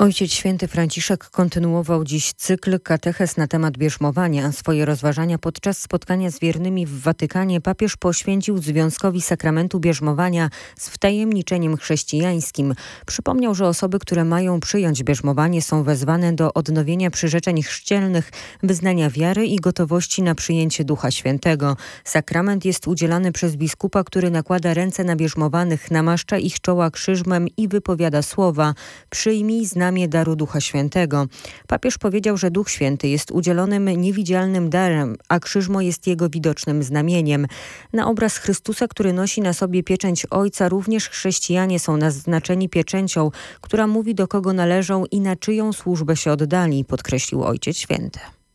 Ojciec Święty Franciszek kontynuował dziś cykl katechez na temat bierzmowania. Swoje rozważania podczas spotkania z wiernymi w Watykanie papież poświęcił związkowi sakramentu bierzmowania z wtajemniczeniem chrześcijańskim. Przypomniał, że osoby, które mają przyjąć bierzmowanie, są wezwane do odnowienia przyrzeczeń chrzcielnych, wyznania wiary i gotowości na przyjęcie Ducha Świętego. Sakrament jest udzielany przez biskupa, który nakłada ręce na bierzmowanych, namaszcza ich czoła krzyżmem i wypowiada słowa: przyjmij znamię daru Ducha Świętego. Papież powiedział, że Duch Święty jest udzielonym niewidzialnym darem, a krzyżmo jest jego widocznym znamieniem. Na obraz Chrystusa, który nosi na sobie pieczęć Ojca, również chrześcijanie są naznaczeni pieczęcią, która mówi, do kogo należą i na czyją służbę się oddali, podkreślił Ojciec Święty.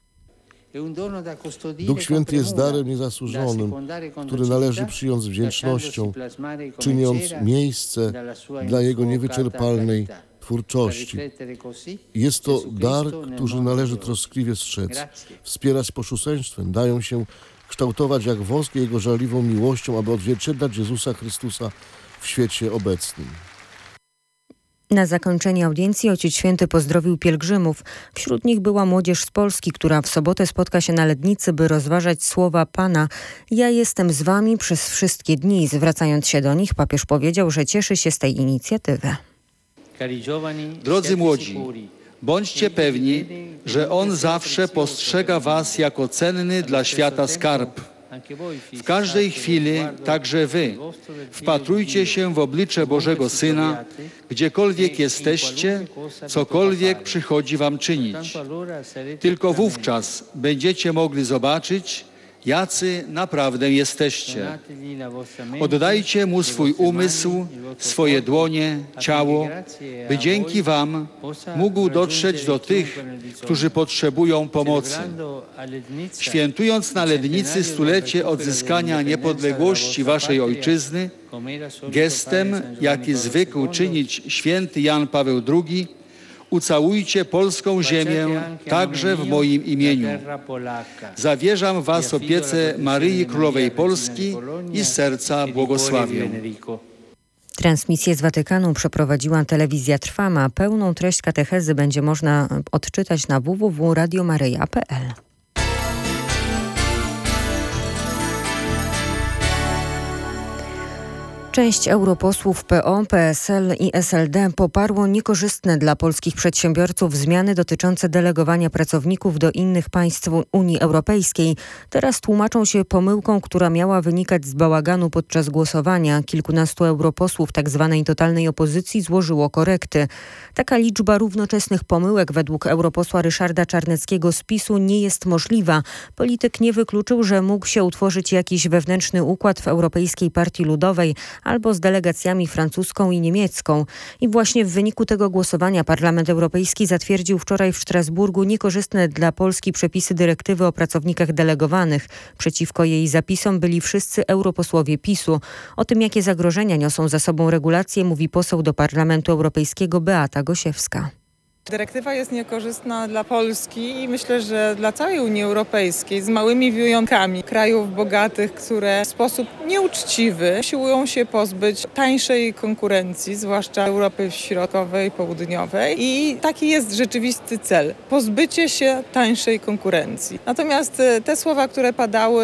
Duch Święty jest darem niezasłużonym, który należy przyjąć z wdzięcznością, czyniąc miejsce dla Jego niewyczerpalnej twórczości. Jest to dar, który należy troskliwie strzec, wspierać posłuszeństwem, dają się kształtować jak wosk Jego żarliwą miłością, aby odzwierciedlać Jezusa Chrystusa w świecie obecnym. Na zakończenie audiencji Ojciec Święty pozdrowił pielgrzymów. Wśród nich była młodzież z Polski, która w sobotę spotka się na Lednicy, by rozważać słowa Pana: ja jestem z wami przez wszystkie dni. Zwracając się do nich, papież powiedział, że cieszy się z tej inicjatywy. Drodzy młodzi, bądźcie pewni, że On zawsze postrzega was jako cenny dla świata skarb. W każdej chwili, także wy, wpatrujcie się w oblicze Bożego Syna, gdziekolwiek jesteście, cokolwiek przychodzi wam czynić. Tylko wówczas będziecie mogli zobaczyć, jacy naprawdę jesteście. Oddajcie Mu swój umysł, swoje dłonie, ciało, by dzięki wam mógł dotrzeć do tych, którzy potrzebują pomocy. Świętując na Lednicy stulecie odzyskania niepodległości waszej ojczyzny, gestem, jaki zwykł czynić święty Jan Paweł II, ucałujcie polską ziemię także w moim imieniu. Zawierzam was opiece Maryi Królowej Polski i z serca błogosławię. Transmisję z Watykanu przeprowadziła telewizja Trwama. Pełną treść katechezy będzie można odczytać na www.radiomaryja.pl. Część europosłów PO, PSL i SLD poparło niekorzystne dla polskich przedsiębiorców zmiany dotyczące delegowania pracowników do innych państw Unii Europejskiej. Teraz tłumaczą się pomyłką, która miała wynikać z bałaganu podczas głosowania. Kilkunastu europosłów tzw. totalnej opozycji złożyło korekty. Taka liczba równoczesnych pomyłek według europosła Ryszarda Czarneckiego z PiS-u nie jest możliwa. Polityk nie wykluczył, że mógł się utworzyć jakiś wewnętrzny układ w Europejskiej Partii Ludowej albo z delegacjami francuską i niemiecką. I właśnie w wyniku tego głosowania Parlament Europejski zatwierdził wczoraj w Strasburgu niekorzystne dla Polski przepisy dyrektywy o pracownikach delegowanych. Przeciwko jej zapisom byli wszyscy europosłowie PiS-u. O tym, jakie zagrożenia niosą za sobą regulacje, mówi poseł do Parlamentu Europejskiego Beata Gosiewska. Dyrektywa jest niekorzystna dla Polski i myślę, że dla całej Unii Europejskiej, z małymi wyjątkami krajów bogatych, które w sposób nieuczciwy siłują się pozbyć tańszej konkurencji, zwłaszcza Europy Środkowej, Południowej. I taki jest rzeczywisty cel. Pozbycie się tańszej konkurencji. Natomiast te słowa, które padały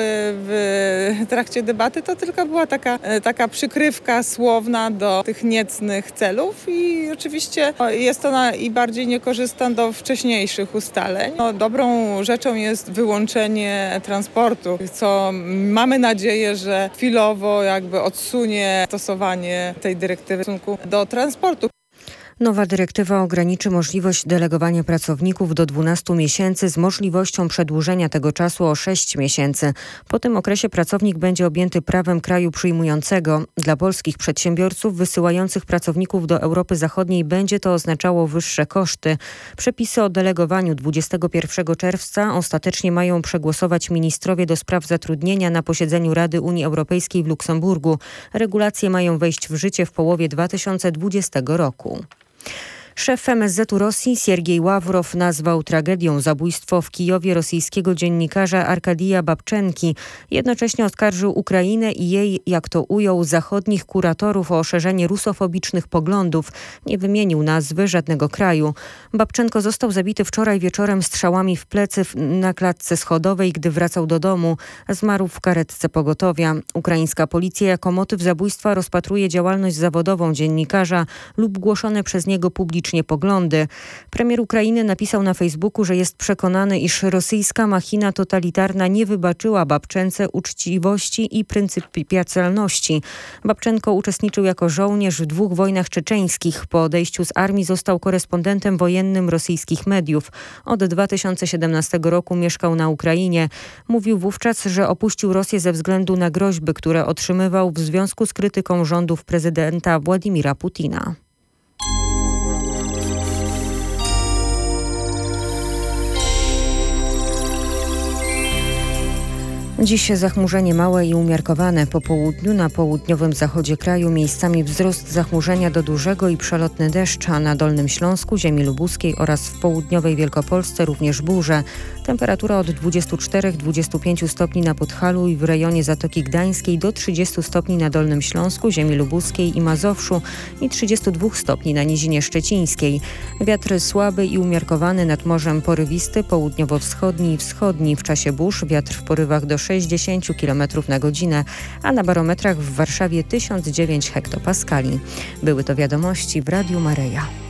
w trakcie debaty, to tylko była taka przykrywka słowna do tych niecnych celów i oczywiście jest ona i bardziej niekorzystna do wcześniejszych ustaleń. Dobrą rzeczą jest wyłączenie transportu, co mamy nadzieję, że chwilowo jakby odsunie stosowanie tej dyrektywy w stosunku do transportu. Nowa dyrektywa ograniczy możliwość delegowania pracowników do 12 miesięcy z możliwością przedłużenia tego czasu o 6 miesięcy. Po tym okresie pracownik będzie objęty prawem kraju przyjmującego. Dla polskich przedsiębiorców wysyłających pracowników do Europy Zachodniej będzie to oznaczało wyższe koszty. Przepisy o delegowaniu 21 czerwca ostatecznie mają przegłosować ministrowie do spraw zatrudnienia na posiedzeniu Rady Unii Europejskiej w Luksemburgu. Regulacje mają wejść w życie w połowie 2020 roku. Szef MSZ-u Rosji Siergiej Ławrow nazwał tragedią zabójstwo w Kijowie rosyjskiego dziennikarza Arkadija Babczenki. Jednocześnie oskarżył Ukrainę i jej, jak to ujął, zachodnich kuratorów o szerzenie rusofobicznych poglądów. Nie wymienił nazwy żadnego kraju. Babczenko został zabity wczoraj wieczorem strzałami w plecy na klatce schodowej, gdy wracał do domu. Zmarł w karetce pogotowia. Ukraińska policja jako motyw zabójstwa rozpatruje działalność zawodową dziennikarza lub głoszone przez niego publicznie poglądy. Premier Ukrainy napisał na Facebooku, że jest przekonany, iż rosyjska machina totalitarna nie wybaczyła Babczence uczciwości i pryncypialności. Babczenko uczestniczył jako żołnierz w 2 wojnach czeczeńskich. Po odejściu z armii został korespondentem wojennym rosyjskich mediów. Od 2017 roku mieszkał na Ukrainie. Mówił wówczas, że opuścił Rosję ze względu na groźby, które otrzymywał w związku z krytyką rządów prezydenta Władimira Putina. Dziś zachmurzenie małe i umiarkowane. Po południu na południowym zachodzie kraju miejscami wzrost zachmurzenia do dużego i przelotny deszcz, a na Dolnym Śląsku, ziemi lubuskiej oraz w południowej Wielkopolsce również burze. Temperatura od 24-25 stopni na Podhalu i w rejonie Zatoki Gdańskiej do 30 stopni na Dolnym Śląsku, ziemi lubuskiej i Mazowszu i 32 stopni na Nizinie Szczecińskiej. Wiatr słaby i umiarkowany, nad morzem porywisty, południowo-wschodni i wschodni. W czasie burz wiatr w porywach do 60 km na godzinę, a na barometrach w Warszawie 1009 hektopaskali. Były to wiadomości w Radiu Maryja.